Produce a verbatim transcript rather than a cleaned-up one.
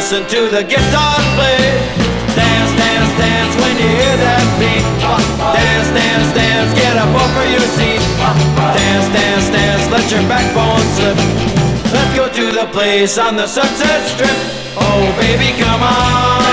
listen to the guitar play. Dance, dance, dance when you hear that beat. Dance, dance, dance, get up over your seat. Dance, dance, dance, let your backbone slip. Let's go to the place on the Sunset Strip. Oh baby, come on.